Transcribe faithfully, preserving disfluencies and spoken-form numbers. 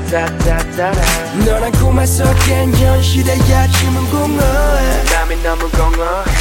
너란 꿈만 속엔 현실의 아침은 공허해 땀이 너무 공허해